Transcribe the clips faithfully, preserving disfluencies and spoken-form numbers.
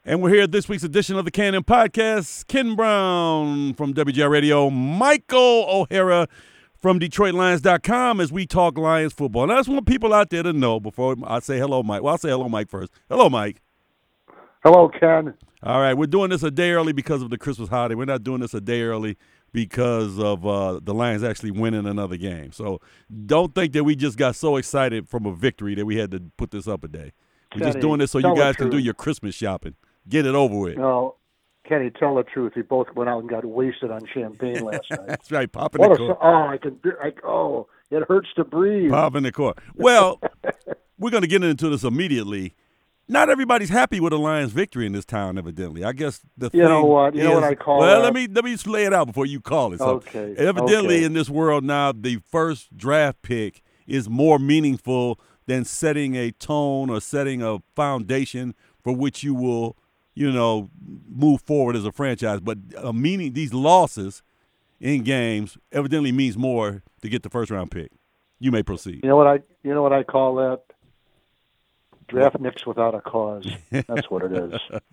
And we're here at this week's edition of the Cannon Podcast. Ken Brown from W G R Radio, Michael O'Hara from Detroit Lions dot com as we talk Lions football. And I just want people out there to know before I say hello, Mike. Well, I'll say hello, Mike, first. Hello, Mike. Hello, Ken. All right, we're doing this a day early because of the Christmas holiday. We're not doing this a day early because of uh, the Lions actually winning another game. So don't think that we just got so excited from a victory that we had to put this up a day. We're Kenny, just doing this so you guys can do your Christmas shopping. Get it over with. No, Kenny, tell the truth. We both went out and got wasted on champagne last night. That's right, popping what the a, cork. Oh, I can. I, oh, it hurts to breathe. Popping the cork. Well, we're going to get into this immediately. Not everybody's happy with the Lions' victory in this town, evidently. I guess the you thing know what you is, know what I call well, that? let me let me just lay it out before you call it. So Okay. evidently, okay. in this world now, the first draft pick is more meaningful than setting a tone or setting a foundation for which you will, you know, move forward as a franchise. But uh, meaning these losses in games evidently means more to get the first round pick. You may proceed. You know what I you know what I call that? Draft nicks without a cause. That's what it is.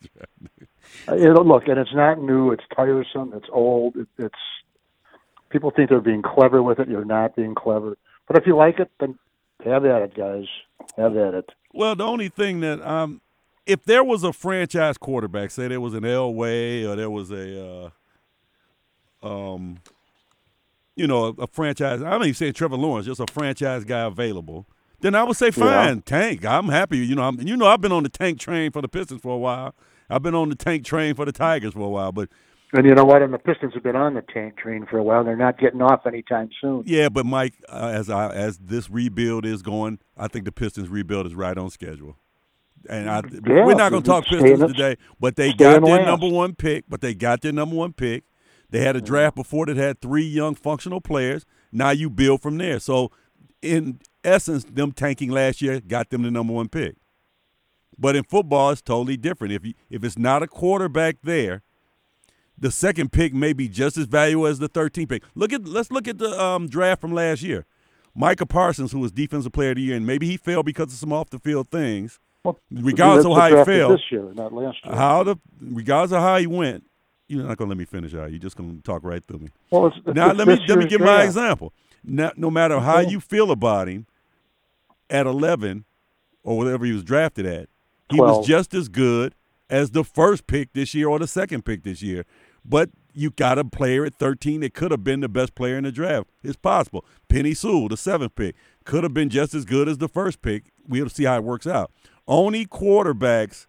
uh, you know, look, and it's not new. It's tiresome. It's old. It, it's people think they're being clever with it. You're not being clever. But if you like it, then have at it, guys. Have at it. Well, the only thing that um, if there was a franchise quarterback, say there was an Elway or there was a, uh, um, you know, a, a franchise. I'm not even saying Trevor Lawrence, just a franchise guy available. Then I would say, fine, yeah. Tank. I'm happy. You know, I'm, you know, I've been on the tank train for the Pistons for a while. I've been on the tank train for the Tigers for a while. But and you know what? And the Pistons have been on the tank train for a while. They're not getting off anytime soon. Yeah, but Mike, uh, as I, as this rebuild is going, I think the Pistons rebuild is right on schedule. And I, yeah, we're not going to talk Pistons the, today, but they got their last. number one pick. But they got their number one pick. They had a draft before that had three young functional players. Now you build from there. So in essence, them tanking last year got them the number one pick. But in football, it's totally different. If you, if it's not a quarterback there, the second pick may be just as valuable as the thirteenth pick. Look at let's look at the um, draft from last year. Micah Parsons, who was Defensive Player of the Year, and maybe he failed because of some off the field things. Well, regardless of how he failed, this year, not last year. How the regardless of how he went, you're not gonna let me finish. Out. You're just gonna talk right through me. Well, it's, now it's let me let me give draft. my example. Now, no matter how you feel about him, at eleven or whatever he was drafted at, he twelve was just as good as the first pick this year or the second pick this year. But you got a player at thirteen that could have been the best player in the draft. It's possible. Penny Sewell, the seventh pick, could have been just as good as the first pick. We'll see how it works out. Only quarterbacks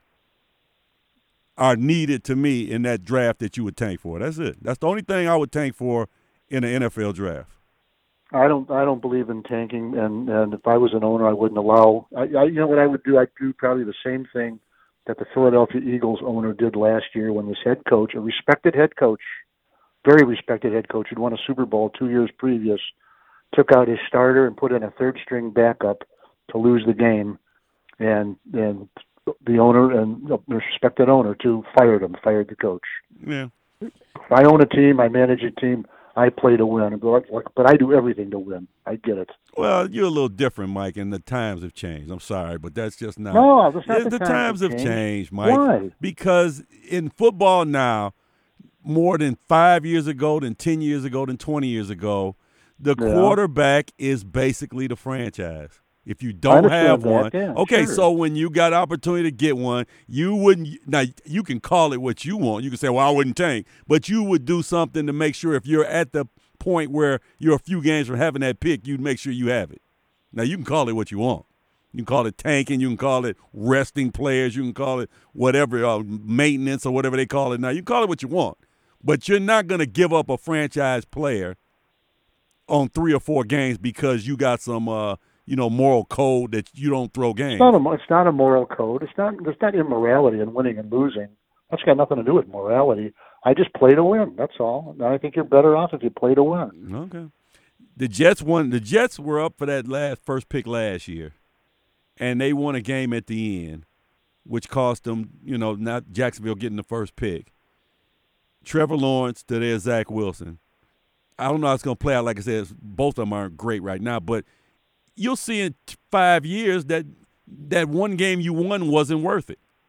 are needed to me in that draft that you would tank for. That's it. That's the only thing I would tank for in an N F L draft. I don't. I don't believe in tanking, and, and if I was an owner, I wouldn't allow. I, I, you know what I would do? I'd do probably the same thing that the Philadelphia Eagles owner did last year when this head coach, a respected head coach, very respected head coach, who'd won a Super Bowl two years previous, took out his starter and put in a third string backup to lose the game, and and the owner and the respected owner too fired him, fired the coach. Yeah. If I own a team, I manage a team. I play to win, but I do everything to win. I get it. Well, you're a little different, Mike, and the times have changed. I'm sorry, but that's just not. No, that's not the, the, the times times have changed. changed, Mike. Why? Because in football now, more than five years ago, than ten years ago, than twenty years ago, the yeah. quarterback is basically the franchise. If you don't have that, one, yeah, okay, sure. so when you got opportunity to get one, you wouldn't – now, you can call it what you want. You can say, well, I wouldn't tank. But you would do something to make sure if you're at the point where you're a few games from having that pick, you'd make sure you have it. Now, you can call it what you want. You can call it tanking. You can call it resting players. You can call it whatever, uh, maintenance or whatever they call it now. You can call it what you want. But you're not going to give up a franchise player on three or four games because you got some uh, – you know, moral code that you don't throw games. It's not a, it's not a moral code. It's not. There's not immorality in winning and losing. That's got nothing to do with morality. I just play to win. That's all. And I think you're better off if you play to win. Okay. The Jets won. The Jets were up for that last first pick last year, and they won a game at the end, which cost them, you know, not Jacksonville getting the first pick. Trevor Lawrence to their Zach Wilson. I don't know how it's going to play out. Like I said, both of them aren't great right now, but you'll see in five years that that one game you won wasn't worth it.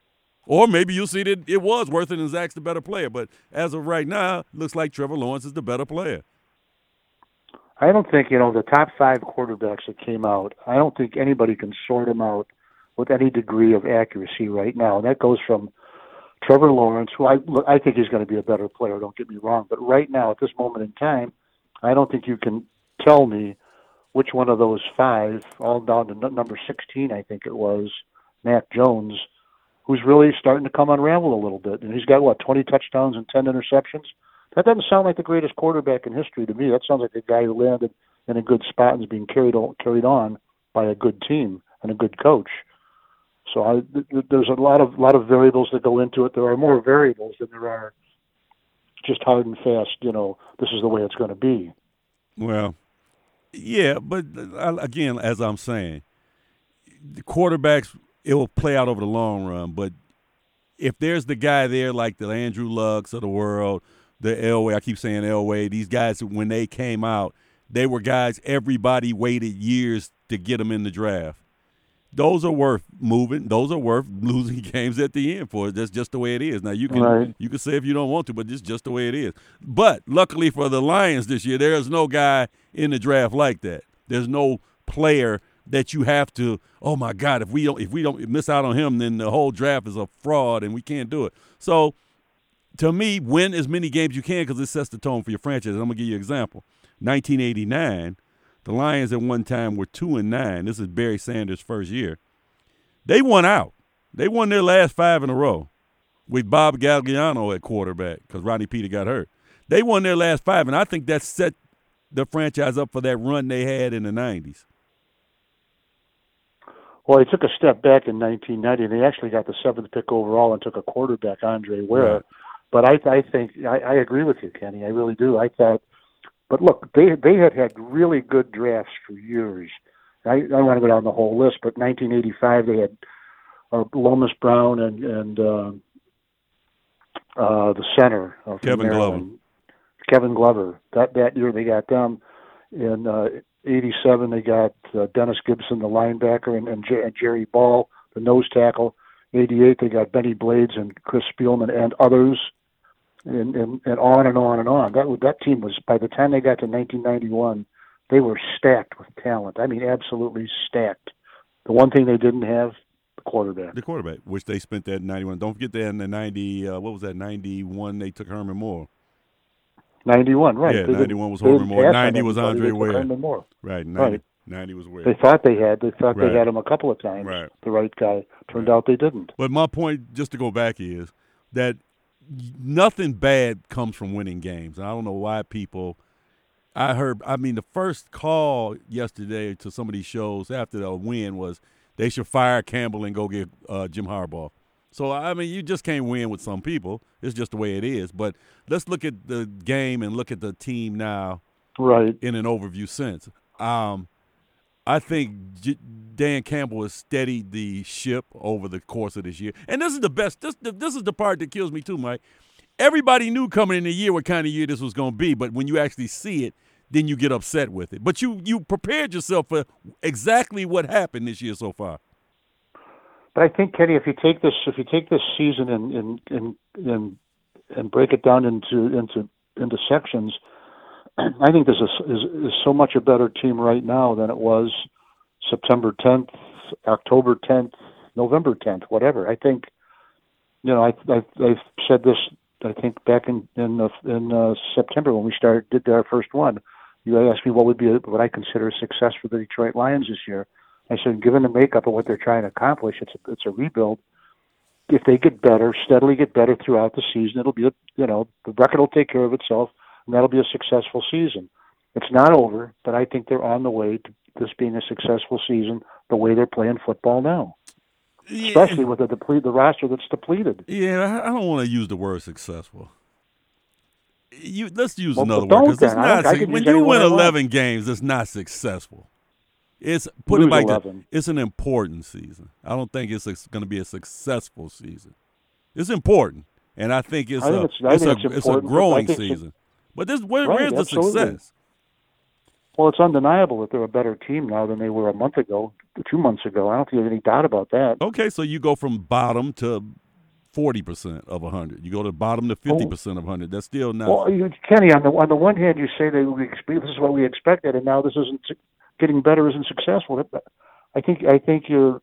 Or maybe you'll see that it was worth it and Zach's the better player. But as of right now, it looks like Trevor Lawrence is the better player. I don't think, you know, the top five quarterbacks that came out, I don't think anybody can sort them out with any degree of accuracy right now. And that goes from Trevor Lawrence, who I, I think he's going to be a better player, don't get me wrong. But right now, at this moment in time, I don't think you can tell me which one of those five, all down to number sixteen, I think it was, Mac Jones, who's really starting to come unravel a little bit. And he's got, what, twenty touchdowns and ten interceptions? That doesn't sound like the greatest quarterback in history to me. That sounds like a guy who landed in a good spot and is being carried on, carried on by a good team and a good coach. So I, th- there's a lot of lot of variables that go into it. There are more variables than there are just hard and fast, you know, this is the way it's going to be. Well, yeah, but again, as I'm saying, the quarterbacks, it will play out over the long run. But if there's the guy there like the Andrew Lucks of the world, the Elway, I keep saying Elway, these guys, when they came out, they were guys everybody waited years to get them in the draft. Those are worth moving. Those are worth losing games at the end for. That's just the way it is. Now, you can right. you can say if you don't want to, but it's just the way it is. But luckily for the Lions this year, there is no guy in the draft like that. There's no player that you have to, oh, my God, if we don't if we don't miss out on him, then the whole draft is a fraud and we can't do it. So, to me, win as many games you can because it sets the tone for your franchise. I'm going to give you an example. nineteen eighty-nine, the Lions at one time were two and nine. This is Barry Sanders' first year. They won out. They won their last five in a row with Bob Galliano at quarterback because Rodney Peter got hurt. They won their last five, and I think that set the franchise up for that run they had in the nineties. Well, they took a step back in nineteen ninety, and they actually got the seventh pick overall and took a quarterback, Andre Ware. Right. But I, I think I, I agree with you, Kenny. I really do. I thought, but look, they they had had really good drafts for years. I, I don't want to go down the whole list, but nineteen eighty-five they had uh, Lomas Brown and and uh, uh, the center of Kevin Glover. Kevin Glover. That that year they got them. In uh, eighty-seven they got uh, Dennis Gibson, the linebacker, and, and, J- and Jerry Ball, the nose tackle. eighty-eight they got Benny Blades and Chris Spielman and others. And, and, and on and on and on. That that team was, by the time they got to nineteen ninety-one, they were stacked with talent. I mean, absolutely stacked. The one thing they didn't have, the quarterback. The quarterback, which they spent that in ninety-one. Don't forget that in the ninety, uh, what was that, ninety-one, they took Herman Moore. ninety-one, right. Yeah, they ninety-one was Herman Moore. ninety was Andre Ware. Herman Moore. Right, ninety, right. ninety was Ware. They thought they had. They thought right. they had him a couple of times, right. the right guy. Turned right. out they didn't. But my point, just to go back, is that nothing bad comes from winning games. And I don't know why people – I heard – I mean, the first call yesterday to some of these shows after the win was they should fire Campbell and go get uh, Jim Harbaugh. So, I mean, you just can't win with some people. It's just the way it is. But let's look at the game and look at the team now right. in an overview sense. Um, I think J- Dan Campbell has steadied the ship over the course of this year. And this is the best. This, this is the part that kills me too, Mike. Everybody knew coming in the year what kind of year this was going to be, but when you actually see it, then you get upset with it. But you you prepared yourself for exactly what happened this year so far. But I think, Kenny, if you take this if you take this season and and and and, and break it down into into into sections, I think this is, is is so much a better team right now than it was September tenth, October tenth, November tenth, whatever. I think, you know, I I I've said this. I think back in in uh, in uh, September when we started did our first one. You asked me what would be a, what I consider a success for the Detroit Lions this year. I said, given the makeup of what they're trying to accomplish, it's a, it's a rebuild. If they get better, steadily get better throughout the season, it'll be a, you know, the record will take care of itself, and that'll be a successful season. It's not over, but I think they're on the way to this being a successful season the way they're playing football now. Yeah. Especially with the deplete, the roster that's depleted. Yeah, I don't want to use the word successful. You let's use well, another word because it's not. I, I when you win eleven games, it's not successful. It's put Lose it like eleven. that. It's an important season. I don't think it's going to be a successful season. It's important, and I think it's I think a it's, I it's, think a, it's, it's a growing season. But this where, right, where's the absolutely. success? Well, it's undeniable that they're a better team now than they were a month ago, two months ago. I don't think there's any doubt about that. Okay, so you go from bottom to forty percent of one hundred. You go to the bottom to fifty percent of one hundred. That's still not. Well, you, Kenny, on the on the one hand, you say that we expect, this is what we expected, and now this isn't getting better, isn't successful. I think I think you're,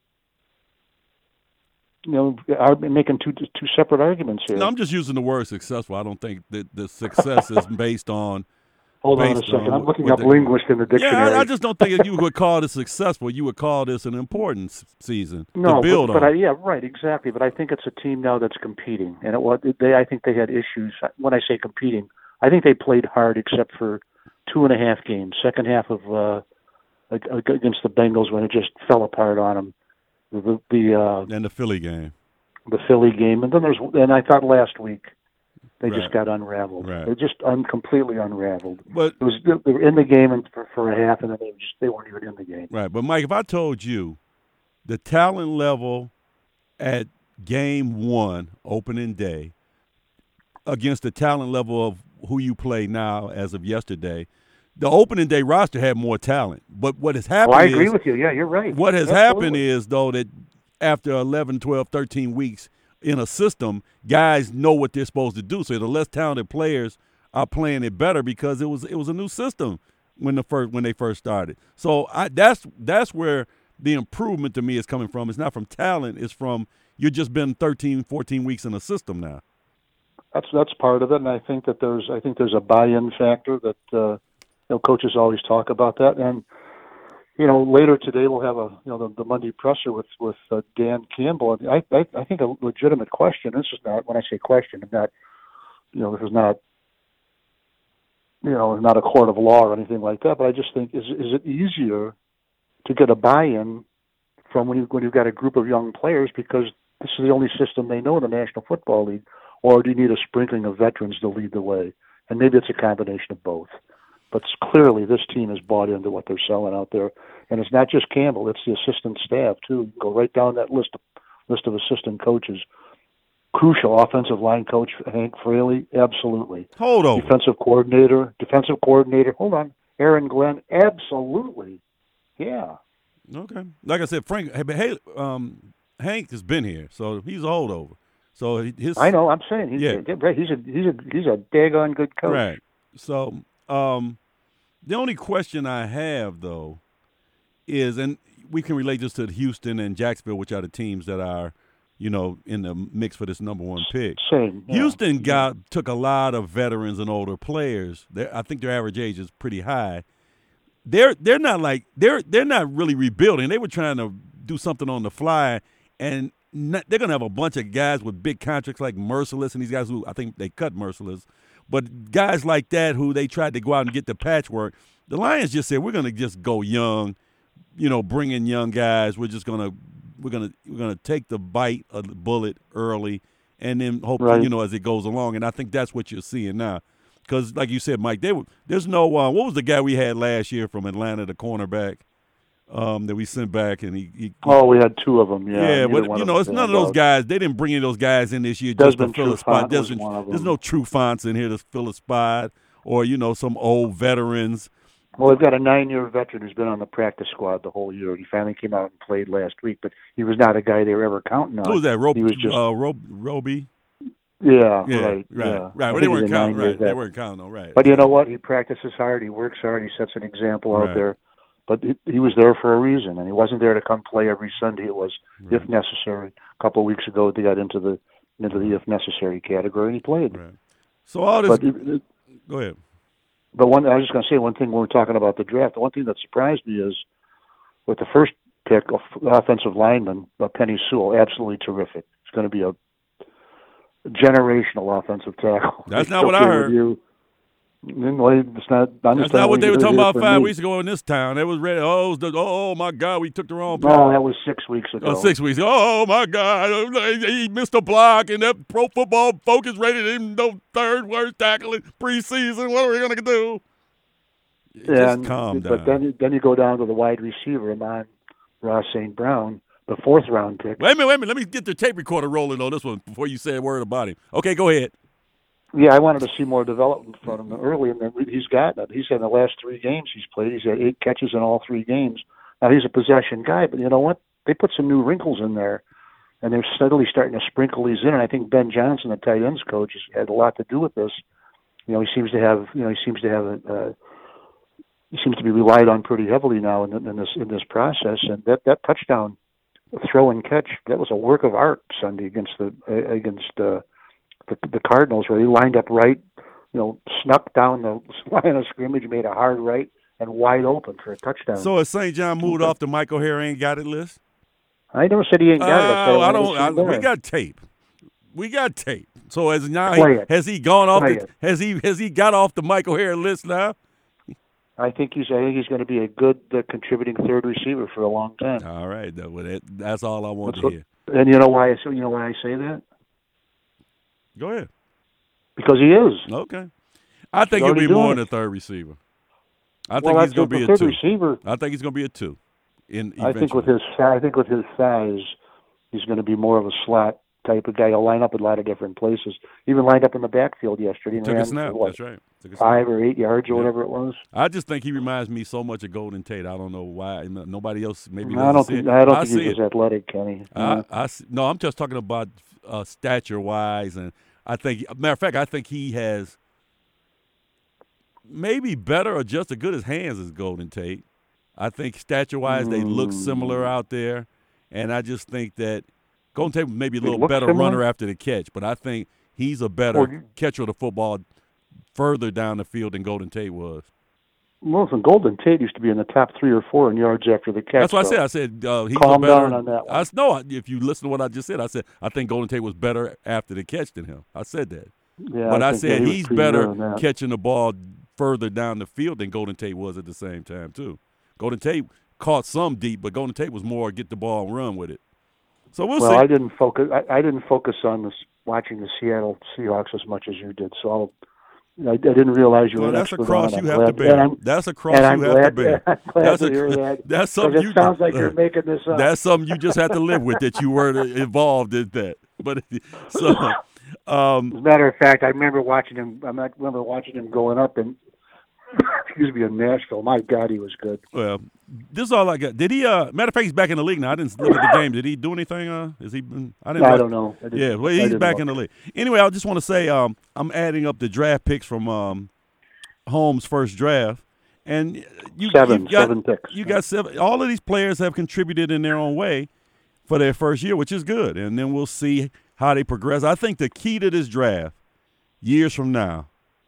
you know, are making two two separate arguments here. No, I'm just using the word successful. I don't think that the success is based on. Hold on a second. I'm looking up linguist in the dictionary. Yeah, I, I just don't think if you would call this successful, you would call this an important season no, to build but, but on. I, yeah, right, exactly. But I think it's a team now that's competing, and it was they. I think they had issues. When I say competing, I think they played hard, except for two and a half games. Second half of uh, against the Bengals when it just fell apart on them. The, the uh, and the Philly game, the Philly game, and then there's and I thought last week. They right. just got unraveled. Right. They just un- completely unraveled. But it was they were in the game and for, for a half, and then they were just they weren't even in the game. Right. But Mike, if I told you the talent level at game one, opening day, against the talent level of who you play now as of yesterday, the opening day roster had more talent. But what has happened? Oh, I agree is, with you. Yeah, you're right. What has Absolutely. happened is though that after eleven, twelve, thirteen weeks in a system, guys know what they're supposed to do. So the less talented players are playing it better because it was it was a new system when the first when they first started. So I, that's that's where the improvement to me is coming from. It's not from talent. It's from you've just been thirteen, fourteen weeks in a system now. That's that's part of it, and I think that there's I think there's a buy-in factor that uh, you know coaches always talk about that. And you know, later today we'll have a you know the, the Monday presser with with uh, Dan Campbell. I, I I think a legitimate question. This is not when I say question, I'm not you know this is not you know not a court of law or anything like that. But I just think is is it easier to get a buy-in from when you when you've got a group of young players because this is the only system they know in the National Football League, or do you need a sprinkling of veterans to lead the way? And maybe it's a combination of both. But clearly, this team is bought into what they're selling out there, and it's not just Campbell; it's the assistant staff too. You go right down that list of, list of assistant coaches. Crucial offensive line coach Hank Fraley, absolutely. Hold on. Defensive coordinator, defensive coordinator. Hold on, Aaron Glenn, absolutely. Yeah. Okay. Like I said, Frank. Hey, um, Hank has been here, so he's a holdover. So his. I know. I'm saying he's yeah. A, he's a he's a he's a daggone good coach. Right. So. Um, the only question I have, though, is, and we can relate this to Houston and Jacksonville, which are the teams that are, you know, in the mix for this number one pick. Same. Yeah. Houston got took a lot of veterans and older players. They're, I think their average age is pretty high. They're they're not like they're they're not really rebuilding. They were trying to do something on the fly, and not, they're gonna have a bunch of guys with big contracts like Merciless and these guys who I think they cut Merciless. But guys like that who they tried to go out and get the patchwork, the Lions just said we're going to just go young, you know, bring in young guys. We're just going to we're going to we're going to take the bite of the bullet early, and then hope right. you know as it goes along. And I think that's what you're seeing now, because like you said, Mike, they were, there's no uh, what was the guy we had last year from Atlanta, the cornerback um, that we sent back, and he, he oh we had two of them, yeah. Yeah, but you know it's none of those guys. They didn't bring in those guys in this year just to fill a spot. There's, there's no true fonts in here to fill a spot, or you know some old veterans. Well, they've got a nine-year veteran who's been on the practice squad the whole year. He finally came out and played last week, but he was not a guy they were ever counting on. Who was that? Rob, he was just uh, Rob, Roby. Yeah, yeah, right, right, yeah. right. Well, they weren't counting. Right, they weren't counting on right. But you know what? He practices hard. He works hard. He sets an example out right. there. But he was there for a reason, and he wasn't there to come play every Sunday. It was right. if necessary. A couple of weeks ago, they got into the into the if necessary category, and he played. Right. So all this. But it, it, go ahead. But one, I was just going to say one thing when we're talking about the draft. The one thing that surprised me is with the first pick, offensive lineman, uh, Penny Sewell, absolutely terrific. It's going to be a generational offensive tackle. That's not what I heard. You. It's not, That's not what they were talking about five me. weeks ago in this town. They was ready. Oh, the, oh my God, we took the wrong pick. No, that was six weeks ago. Oh, six weeks. Oh my God, he missed a block, and that Pro Football Focus rated him no third worst tackle in preseason. What are we gonna do? Yeah, Just calm but down. But then, then you go down to the wide receiver, Amon Ross Saint Brown, the fourth round pick. Wait a minute, wait a minute. Let me get the tape recorder rolling on this one before you say a word about him. Okay, go ahead. Yeah, I wanted to see more development from him early, and he's gotten it. He's had the last three games he's played. He's had eight catches in all three games. Now, he's a possession guy, but you know what? They put some new wrinkles in there, and they're steadily starting to sprinkle these in. And I think Ben Johnson, the tight ends coach, has had a lot to do with this. You know, he seems to have, you know, he seems to have a, uh, he seems to be relied on pretty heavily now in, in this in this process. And that that touchdown throw and catch, that was a work of art Sunday against the uh, against uh, the, the Cardinals, where he lined up right, you know, snuck down the line of scrimmage, made a hard right, and wide open for a touchdown. So is Saint John moved off the Michael Harris ain't got it list? I never said he ain't got uh, it. I, said I don't. I, we it. got tape. We got tape. So as now, Play he, it. has he gone off? Play The, it. has he has he got off the Michael Harris list now? I think he's. I think he's going to be a good uh, contributing third receiver for a long time. All right, that, well, that, that's all I want That's to what, hear. And you know why? I, so you know why I say that? Go ahead. Because he is. Okay. I think He's he'll be already more doing than a it. third receiver. I think well, he's going to be a third two. receiver. I think he's going to be a two. In I think with his. I think with his size, he's going to be more of a slot type of guy. He'll line up in a lot of different places. Even lined up in the backfield yesterday. And Took ran a snap. for, what, That's right. Took a five snap. or eight yards or Yeah. whatever it was. I just think he reminds me so much of Golden Tate. I don't know why. Nobody else maybe. I don't see think. it. I don't I think see he's it. as athletic, Kenny. I, I see- no, I'm just talking about uh, stature wise, and I think, matter of fact, I think he has maybe better or just as good as hands as Golden Tate. I think stature wise, they look similar out there, and I just think that Golden Tate was maybe a They little look better similar? runner after the catch, but I think he's a better Well, you- catcher of the football further down the field than Golden Tate was. Well, listen, Golden Tate used to be in the top three or four in yards after the catch. That's what I so said. I said uh, he's calm a better. down on that one. I no, if you listen to what I just said, I said I think Golden Tate was better after the catch than him. I said that, Yeah, but I, think, said yeah, he was he's pretty better near on that. catching the ball further down the field than Golden Tate was at the same time too. Golden Tate caught some deep, but Golden Tate was more get the ball and run with it. So we'll Well, see. I didn't focus. I, I didn't focus on this, watching the Seattle Seahawks as much as you did. So I'll, I, I didn't realize you Well, were an that's a expert cross on it. you I'm have to glad- and bear. I'm- That's a cross and you I'm have glad, to bear. I'm glad That's to a, hear that. that's 'cause something it you. sounds like you're making this up. That's something you just have to live with that you were involved in that. But so, um, As a matter of fact, I remember watching him. I remember watching him going up and excuse me in Nashville. My God, he was good. well, this is all I got. Did he? Uh, matter of fact, he's back in the league now. I didn't look at the game. Did he do anything? Uh, is he? Been, I didn't. I look. don't know. I didn't- Yeah, well, I he's didn't back look. in the league. Anyway, I just want to say um, I'm adding up the draft picks from um, Holmes' first draft, and you Seven, you got, seven picks. You got seven. All of these players have contributed in their own way for their first year, which is good. And then we'll see how they progress. I think the key to this draft, years from now,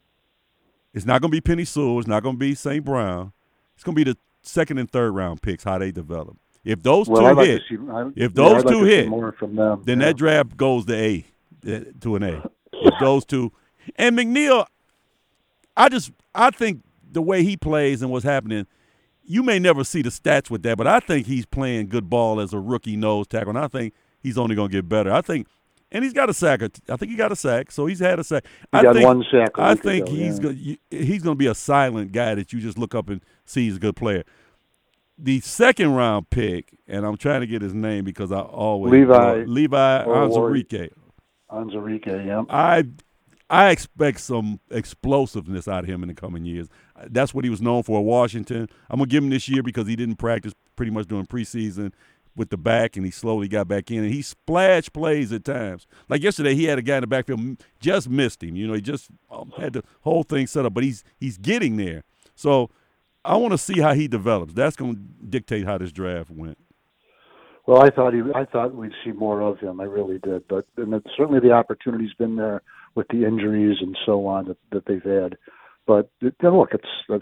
it's not going to be Penny Sewell. It's not going to be Saint Brown. It's going to be the second and third round picks, how they develop. If those Well, two I'd like hit, to see, I, if yeah, those I'd like two to see hit, more from them. then yeah. that draft goes to A, uh, to an A. If those two, and McNeil, I just I think the way he plays and what's happening, you may never see the stats with that, but I think he's playing good ball as a rookie nose tackle, and I think he's only going to get better. I think, and he's got a sack. I think he got a sack, so he's had a sack. He I got think, one sack a I week think ago, he's yeah. going he's going to be a silent guy that you just look up and see he's a good player. The second round pick, and I'm trying to get his name because I always Levi Levi Onwuzurike. Onwuzurike, yeah. I I expect some explosiveness out of him in the coming years. That's what he was known for at Washington. I'm gonna give him this year because he didn't practice pretty much during preseason with the back, and he slowly got back in. And he splash plays at times. Like yesterday, he had a guy in the backfield just missed him. You know, he just um, had the whole thing set up, but he's he's getting there. So I want to see how he develops. That's going to dictate how this draft went. Well, I thought he, I thought we'd see more of him. I really did, but and it's, certainly the opportunity's been there with the injuries and so on that, that they've had. But it, look, it's, it's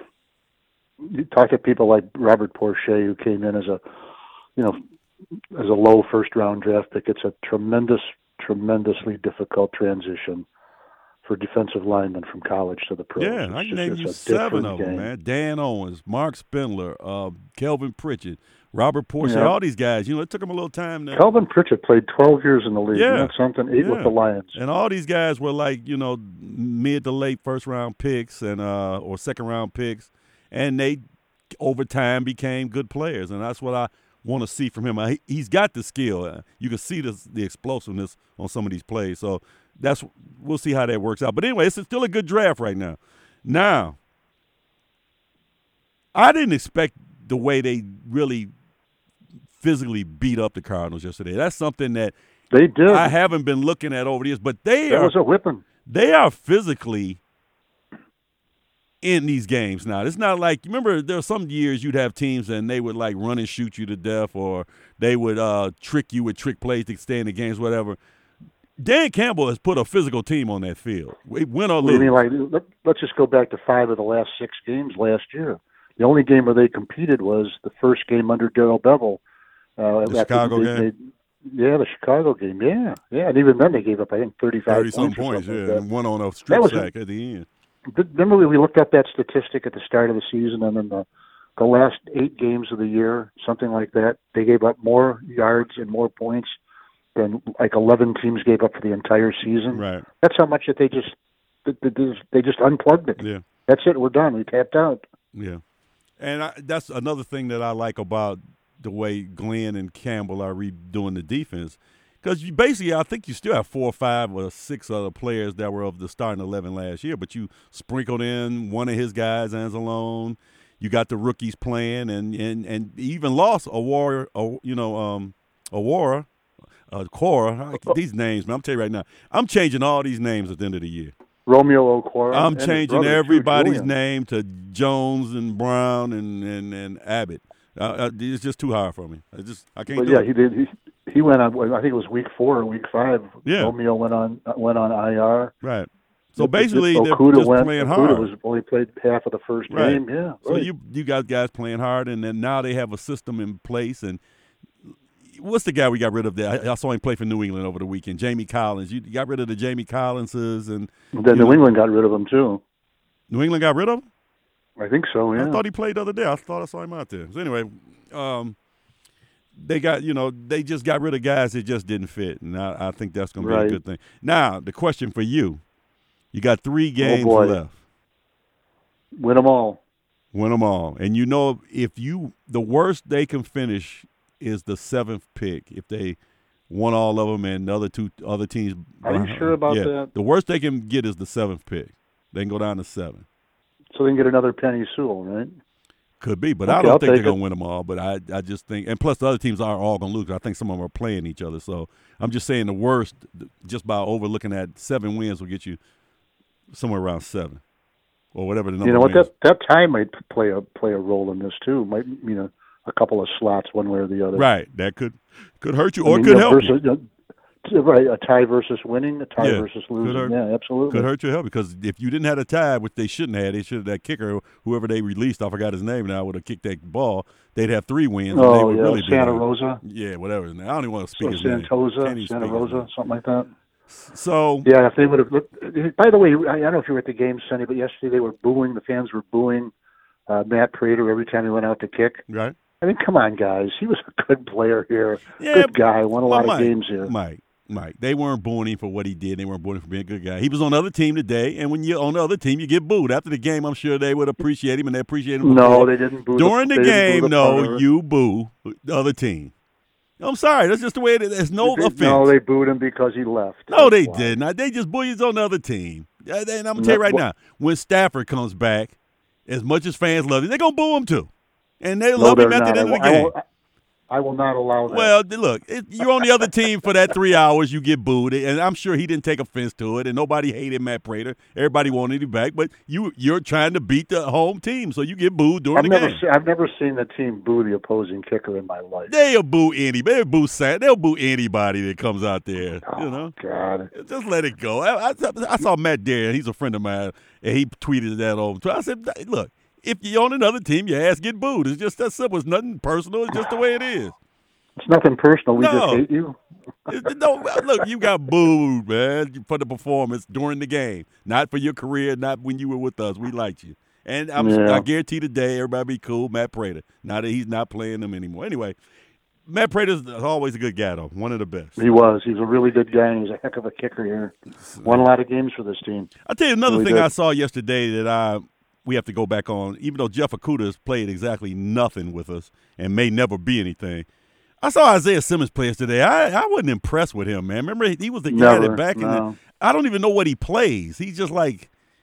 you talk to people like Robert Porcher, who came in as a, you know, as a low first round draft pick. It's a tremendous, tremendously difficult transition for defensive linemen from college to the pros. Yeah, It's I can just- name it's you a seven different of them, game. man. Dan Owens, Mark Spindler, uh, Kelvin Pritchett, Robert Porcher, Yeah. all these guys. You know, it took them a little time to. Calvin Pritchett played twelve years in the league. Yeah. Isn't that something? Eight Yeah. with the Lions. And all these guys were like, you know, mid to late first round picks and uh, or second round picks, and they over time became good players, and that's what I want to see from him. I, he's got the skill. Uh, You can see the the explosiveness on some of these plays. So that's we'll see how that works out. But anyway, it's still a good draft right now. Now, I didn't expect the way they really physically beat up the Cardinals yesterday. That's something that they did. I haven't been looking at over the years, but they that are was a whipping. They are physically in these games now. It's not like, remember, there were some years you'd have teams and they would like run and shoot you to death, or they would uh, trick you with trick plays to stay in the games, whatever. Dan Campbell has put a physical team on that field. Win or lose. I mean, like, let, let's just go back to five of the last six games last year. The only game where they competed was the first game under Darrell Bevell. Uh, the Chicago they, game? They, yeah, the Chicago game, yeah. Yeah, and even then they gave up, I think, thirty-five thirty-some points. points, yeah, like and one on a strip sack at the end. Remember we looked at that statistic at the start of the season, and then the, the last eight games of the year, something like that, they gave up more yards and more points than like eleven teams gave up for the entire season. Right. That's how much that they just they just, they just unplugged it. Yeah. That's it. We're done. We tapped out. Yeah. And I, that's another thing that I like about the way Glenn and Campbell are redoing the defense. Because you basically, I think you still have four or five or six other players that were of the starting eleven last year, but you sprinkled in one of his guys, Anzalone. You got the rookies playing, and and, and even lost a warrior, a, you know, um, Aurora, uh, Cora. These names, man, I'm telling you right now, I'm changing all these names at the end of the year. Romeo Okora. I'm changing everybody's too, name to Jones and Brown and and, and Abbott. Uh, it's just too hard for me. I just I can't. But do yeah, it. he did. He, he went on. I think it was week four or week five. Yeah. Romeo went on went on I R. Right. So basically, Okuda they're just went, playing Okuda hard. was only played half of the first Right. game. Yeah. So right. you you got guys playing hard, and then now they have a system in place. And what's the guy we got rid of there? I, I saw him play for New England over the weekend, Jamie Collins. You got rid of the Jamie Collinses, and then New know, England got rid of him too. New England got rid of him? I think so. Yeah. I thought he played the other day. I thought I saw him out there. So anyway, um, they got you know they just got rid of guys that just didn't fit, and I, I think that's going to be right. a good thing. Now the question for you: you got three games oh boy. left. Win them all. Win them all, and you know if you the worst they can finish is the seventh pick if they won all of them and the other two other teams. Are you sure about yeah, that? The worst they can get is the seventh pick. They can go down to seven. So they can get another Penny Sewell, right? Could be, but okay, I don't I'll think they're it. going to win them all. But I, I just think, and plus the other teams aren't all going to lose. I think some of them are playing each other. So I'm just saying the worst, just by overlooking at seven wins, will get you somewhere around seven, or whatever the number. You know what? Wins. That that time might play a play a role in this too. Might you know a couple of slots one way or the other. Right. That could could hurt you, I or mean, could you know, help versus, you. You know, right, a tie versus winning, a tie Yeah, versus could losing. hurt- Yeah, absolutely. Could hurt your health because if you didn't have a tie, which they shouldn't have, they should have that kicker, whoever they released, I forgot his name now, would have kicked that ball. They'd have three wins. And they Oh would yeah, really be Santa like- Rosa, Yeah, whatever his name. I don't even want to speak so his name. Santosa, Can't even Santa speak his Rosa, name. something like that. So Yeah, if they would have. By the way, I don't know if you were at the game, Sonny, but yesterday they were booing. The fans were booing uh, Matt Prater every time he went out to kick. right. I mean, come on, guys. He was a good player here. Yeah, good guy. Won a but lot Mike, of games here. Mike, Mike, they weren't booing him for what he did. They weren't booing him for being a good guy. He was on the other team today, and when you're on the other team, you get booed. After the game, I'm sure they would appreciate him, and they appreciate him. No, before. they didn't boo. During the, the they didn't boo game, the no, punter. you boo the other team. I'm sorry. That's just the way it is. There's no They- offense. No, they booed him because he left. No, they That's why. didn't. They just bullies on the other team. And I'm going to tell you right No, now, when Stafford comes back, as much as fans love him, they're going to boo him too. And they No, love him they're at the not. end of the I game. will, I will not allow that. Well, look, it, you're on the other team for that three hours. You get booed, and I'm sure he didn't take offense to it. And nobody hated Matt Prater. Everybody wanted him back, but you you're trying to beat the home team, so you get booed during I've the never, game. se- I've never seen the team boo the opposing kicker in my life. They'll boo anybody. They'll boo Sam. They'll boo anybody that comes out there. Oh, You know, God. just let it go. I, I, I saw Matt Darren. He's a friend of mine, and he tweeted that over. I said, look, if you're on another team, your ass get booed. It's just that simple. It's nothing personal. It's just the way it is. It's nothing personal. We No. just hate you. No, look, you got booed, man, for the performance during the game, not for your career, not when you were with us. We liked you, and I'm, Yeah. I guarantee today everybody be cool. Matt Prater, now that he's not playing them anymore. Anyway, Matt Prater's always a good guy, though, one of the best. He was. He's a really good guy, and he's a heck of a kicker here. Won a lot of games for this team. I'll tell you another Really thing did. I saw yesterday that I we have to go back on, even though Jeff Okuda has played exactly nothing with us and may never be anything. I saw Isaiah Simmons play yesterday. I, I wasn't impressed with him, man. Remember, he was the guy Never, that back in no. the – I don't even know what he plays. He's just like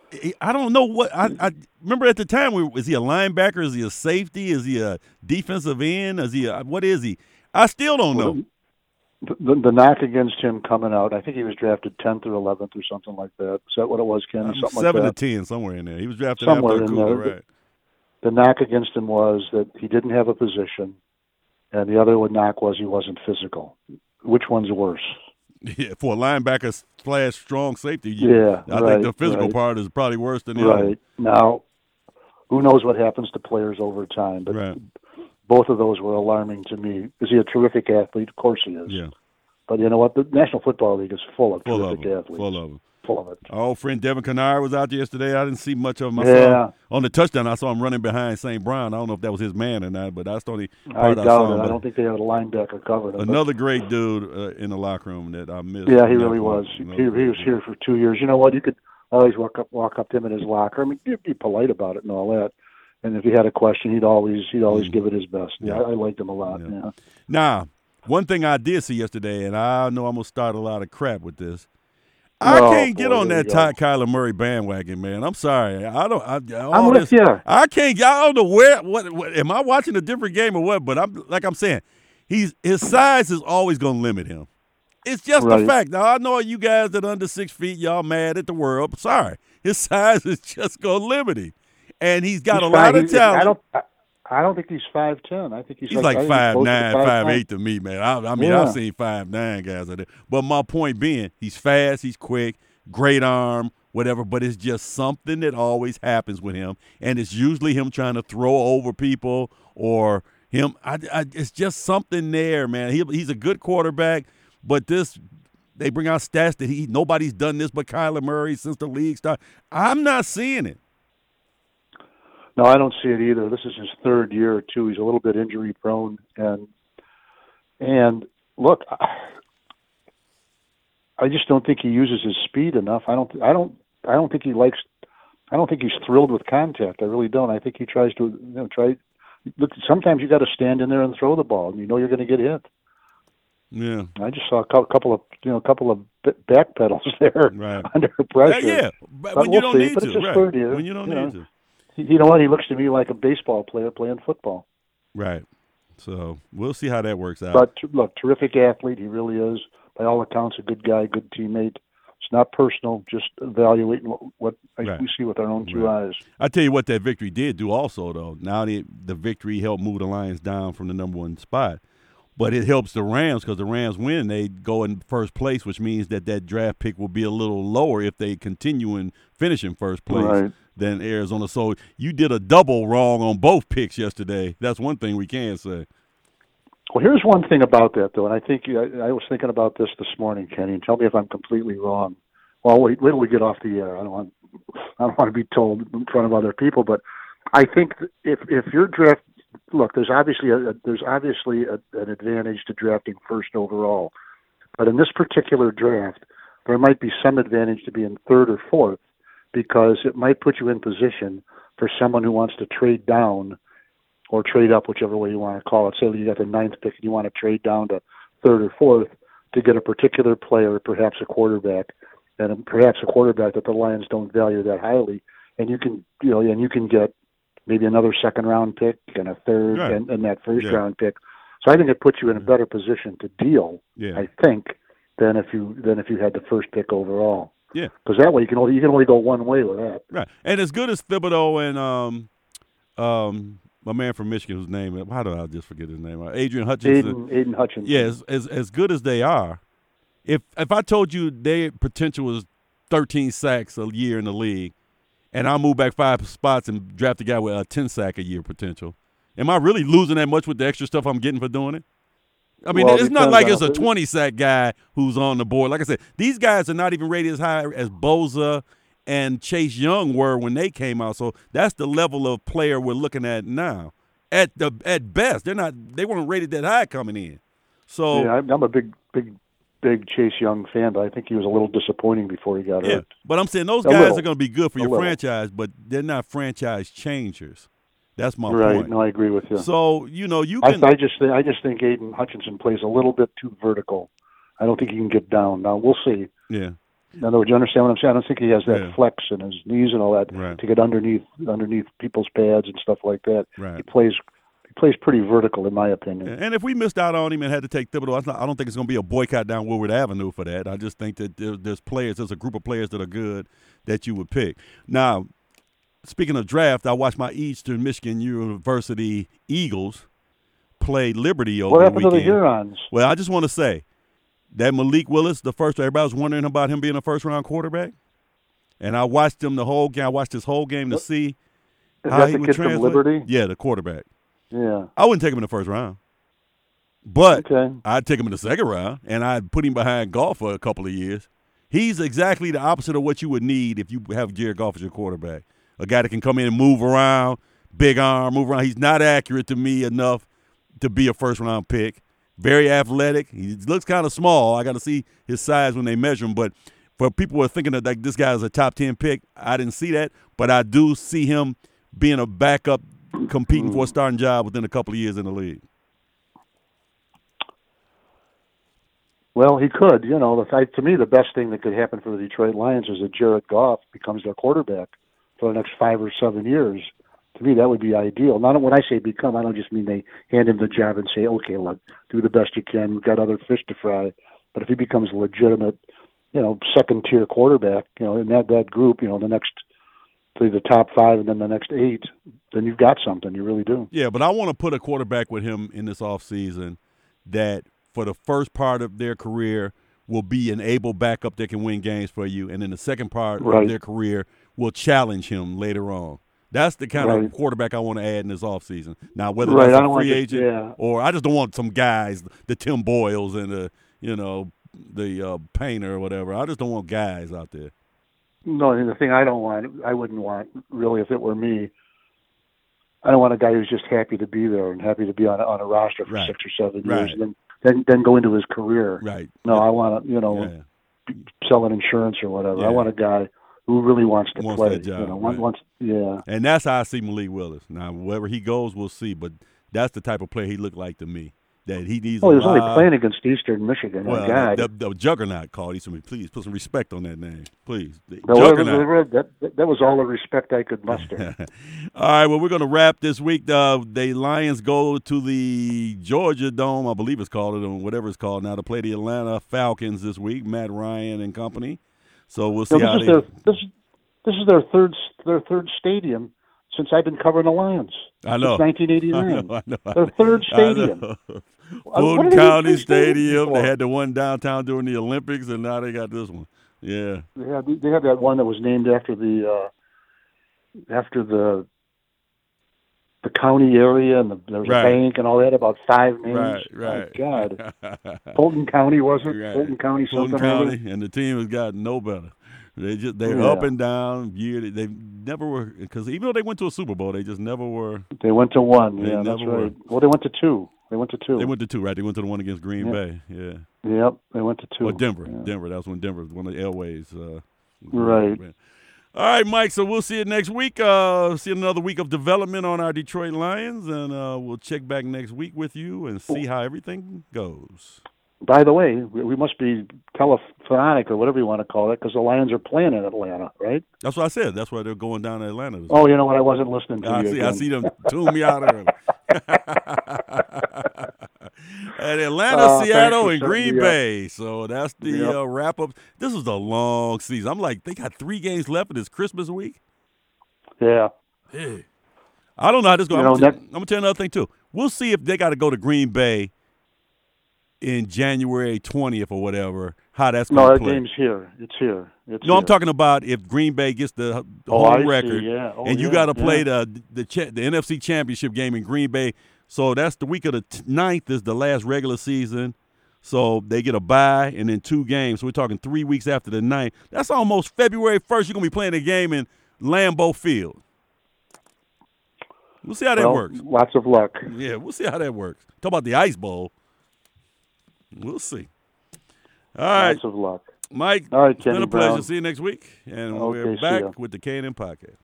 I don't know what I, I remember at the time. We, is he a linebacker? Is he a safety? Is he a defensive end? Is he a, what is he? I still don't know. Well, the, the, the knock against him coming out, I think he was drafted tenth or eleventh or something like that. Is that what it was, Kenny? Um, something seven like to ten, somewhere in there. He was drafted somewhere after in Cooper, there. right? The, the knock against him was that he didn't have a position, and the other one knock was he wasn't physical. Which one's worse? Yeah, for a linebacker slash strong safety, yeah, I right, think the physical right. part is probably worse than the right. other. Now, who knows what happens to players over time, but right. both of those were alarming to me. Is he a terrific athlete? Of course he is. Yeah. But you know what? The National Football League is full of full terrific of athletes. Full of them. Full of it. Our old friend Devin Kennard was out there yesterday. I didn't see much of him. I yeah. saw him on the touchdown. I saw him running behind Saint Brown. I don't know if that was his man or not, but that's the only part I I, doubt saw him. it. I don't think they had a linebacker covered. Another great dude uh, in the locker room that I missed. Yeah, he really was. You know, he, he was here for two years. You know what? You could always walk up, walk up to him in his locker. I mean, he'd be polite about it and all that. And if he had a question, he'd always he'd always mm. give it his best. Yeah, yeah. I, I liked him a lot. Yeah. yeah. Now, one thing I did see yesterday, and I know I'm gonna start a lot of crap with this. I oh, can't boy, get on that Ty Kyler Murray bandwagon, man. I'm sorry. I don't. I, I'm with you. I can't. I don't know where. What, what? Am I watching a different game or what? But I'm like I'm saying, he's his size is always going to limit him. It's just right. a fact. Now I know you guys that are under six feet, y'all mad at the world. But sorry, his size is just going to limit him, and he's got he's a lot five, of talent. I don't. I, I don't think he's five ten. I think he's, he's like, like five nine, five nine. eight to me, man. I, I mean, yeah. I've seen five nine guys out there. But my point being, he's fast, he's quick, great arm, whatever. But it's just something that always happens with him, and it's usually him trying to throw over people or him. I, I, it's just something there, man. He, he's a good quarterback, but this. They bring out stats that he nobody's done this but Kyler Murray since the league started. I'm not seeing it. No, I don't see it either. This is his third year too. He's a little bit injury prone, and and look, I just don't think he uses his speed enough. I don't. I don't. I don't think he likes. I don't think he's thrilled with contact. I really don't. I think he tries to you know try. Look, sometimes you got to stand in there and throw the ball, and you know you're going to get hit. Yeah, I just saw a couple of you know a couple of back pedals there right. under pressure. Yeah, yeah. but, but when we'll you don't see. need but to, it's his right. third year. When you don't you need know. to. You know what? He looks to me like a baseball player playing football. Right. So we'll see how that works out. But look, terrific athlete. He really is. By all accounts, a good guy, good teammate. It's not personal. Just evaluating what, what right. we see with our own two right. eyes. I tell you what, that victory did do also, though. Now the, the victory helped move the Lions down from the number one spot. But it helps the Rams because the Rams win. They go in first place, which means that that draft pick will be a little lower if they continue and finish in first place right. than Arizona. So you did a double wrong on both picks yesterday. That's one thing we can say. Well, here's one thing about that, though, and I think I, I was thinking about this this morning, Kenny, and tell me if I'm completely wrong. Well, wait, wait till we get off the air. I don't want I don't want to be told in front of other people, but I think if if your draft look, there's obviously a there's obviously a, an advantage to drafting first overall, but in this particular draft, there might be some advantage to being third or fourth because it might put you in position for someone who wants to trade down or trade up, whichever way you want to call it. Say you got the ninth pick and you want to trade down to third or fourth to get a particular player, perhaps a quarterback, and perhaps a quarterback that the Lions don't value that highly, and you can you know and you can get maybe another second round pick and a third right. and, and that first yeah. round pick. So I think it puts you in a better position to deal, yeah. I think, than if you than if you had the first pick overall. Yeah. Because that way you can only you can only go one way with that. Right. And as good as Thibodeau and um um my man from Michigan whose name how do I just forget his name? Adrian Hutchinson. Aiden, Aiden Hutchinson. Yeah, as, as as good as they are, if if I told you their potential was thirteen sacks a year in the league, and I move back five spots and draft a guy with a ten sack a year potential, am I really losing that much with the extra stuff I'm getting for doing it? I mean, well, it's not like it's a it. twenty sack guy who's on the board. Like I said, these guys are not even rated as high as Bosa and Chase Young were when they came out. So that's the level of player we're looking at now. At the at best, they're not. They weren't rated that high coming in. So yeah, I'm a big, big, big Chase Young fan, but I think he was a little disappointing before he got yeah, hurt. But I'm saying those a guys little. are going to be good for a your little. franchise, but they're not franchise changers. That's my right. point. No, I agree with you. So you know you can. I, I just think I just think Aiden Hutchinson plays a little bit too vertical. I don't think he can get down. Now we'll see. Yeah. In other words, you understand what I'm saying? I don't think he has that Yeah. flex in his knees and all that Right. to get underneath underneath people's pads and stuff like that. Right. He plays he plays pretty vertical, in my opinion. And if we missed out on him and had to take Thibodeau, I don't think it's going to be a boycott down Woodward Avenue for that. I just think that there, there's players, there's a group of players that are good that you would pick. Now, speaking of draft, I watched my Eastern Michigan University Eagles play Liberty over What the happened to weekend. the Hurons? Well, I just want to say that Malik Willis, the first, everybody was wondering about him being a first-round quarterback. And I watched him the whole game. I watched his whole game to see Is how that he the would kid from translate. Liberty? Yeah, the quarterback. Yeah. I wouldn't take him in the first round. But Okay. I'd take him in the second round, and I'd put him behind Goff for a couple of years. He's exactly the opposite of what you would need if you have Jared Goff as your quarterback. A guy that can come in and move around, big arm, move around. He's not accurate to me enough to be a first-round pick. Very athletic. He looks kind of small. I got to see his size when they measure him. But for people who are thinking that like, this guy is a top ten pick, I didn't see that. But I do see him being a backup competing for a starting job within a couple of years in the league. Well, he could. You know, the, to me, the best thing that could happen for the Detroit Lions is that Jared Goff becomes their quarterback for the next five or seven years. To me, that would be ideal. Not when I say become, I don't just mean they hand him the job and say, okay, look, do the best you can. We've got other fish to fry. But if he becomes a legitimate, you know, second-tier quarterback, you know, in that, that group, you know, the next to the top five and then the next eight, then you've got something. You really do. Yeah, but I want to put a quarterback with him in this offseason that for the first part of their career will be an able backup that can win games for you, and in the second part Right. of their career will challenge him later on. That's the kind Right. of quarterback I want to add in this offseason. Now, whether Right, I that's don't a want free to- agent yeah. or I just don't want some guys, the Tim Boyles and the, you know, the uh, Painter or whatever. I just don't want guys out there. No, and the thing I don't want, I wouldn't want, really, if it were me, I don't want a guy who's just happy to be there and happy to be on a, on a roster for Right. six or seven Right. years and then, then, then go into his career. Right. No, I want to, you know, Yeah. selling insurance or whatever. Yeah. I want a guy who really wants to Wants play. that job, you know, want- right. wants, yeah. And that's how I see Malik Willis. Now, wherever he goes, we'll see. But that's the type of player he looked like to me. That he needs. Well, a he was only lot- playing against Eastern Michigan. Well, oh, God. the, the juggernaut called. He said, "Please put some respect on that name, please." The No, that, was, juggernaut. that, that was all the respect I could muster. All right, well, we're going to wrap this week. Uh, the Lions go to the Georgia Dome, I believe it's called it, or whatever it's called now, to play the Atlanta Falcons this week. Matt Ryan and company. So we'll see No, how this, is they. their, this, this is their third their third stadium since I've been covering the Lions. I know. Since nineteen eighty-nine. I know. I know. I Their know. third I stadium. know. What Fulton do they need County three stadiums Stadium. They for? had the one downtown during the Olympics, and now they got this one. Yeah. They had they had that one that was named after the uh, after the the county area, and the, there was Right. a bank and all that. About five names. Right, right. Oh, God, Fulton County was it? Right. Fulton County, Fulton something. or other? County, and the team has gotten no better. They just they're Yeah. up and down. Year they never were because even though they went to a Super Bowl, they just never were. They went to one. They Yeah, that's never were. right. Well, they went to two. They went to two. They went to two, right? They went to the one against Green Yeah. Bay. Yeah. Yep, they went to two. Or Denver. Yeah. Denver. That was when Denver was one of the Airways. Uh, Right. All right, Mike. So we'll see you next week. Uh, see another week of development on our Detroit Lions, and uh, we'll check back next week with you and see how everything goes. By the way, we we must be telephonic or whatever you want to call it because the Lions are playing in Atlanta, right? That's what I said. That's why they're going down to Atlanta. This Oh, you know what? I wasn't listening to I you see. again. I see them tune me out early. At Atlanta, Uh, Seattle, thanks and for Green setting me up. Bay. So that's the Yep. uh, wrap up. This was a long season. I'm like, they got three games left of this Christmas week. Yeah. Hey. I don't know how this goes. You I'm, know, gonna tell- that- I'm gonna tell you another thing too. We'll see if they got to go to Green Bay in January twentieth or whatever. How that's No, going that to play. game's here. It's here. It's No, I'm here. talking about if Green Bay gets the the Oh, I home see, record, yeah. Oh, and you yeah, got to play yeah. the the cha- the N F C Championship game in Green Bay. So that's the week of the t- ninth is the last regular season. So they get a bye and then two games. So we're talking three weeks after the ninth. That's almost February first. You're gonna be playing a game in Lambeau Field. We'll see how that Well, works. Lots of luck. Yeah, we'll see how that works. Talk about the Ice Bowl. We'll see. All right, Lots of luck. Mike. All right, It's been Kenny a pleasure. Brown. See you next week. And Okay, we're see back ya. with the K and M Podcast.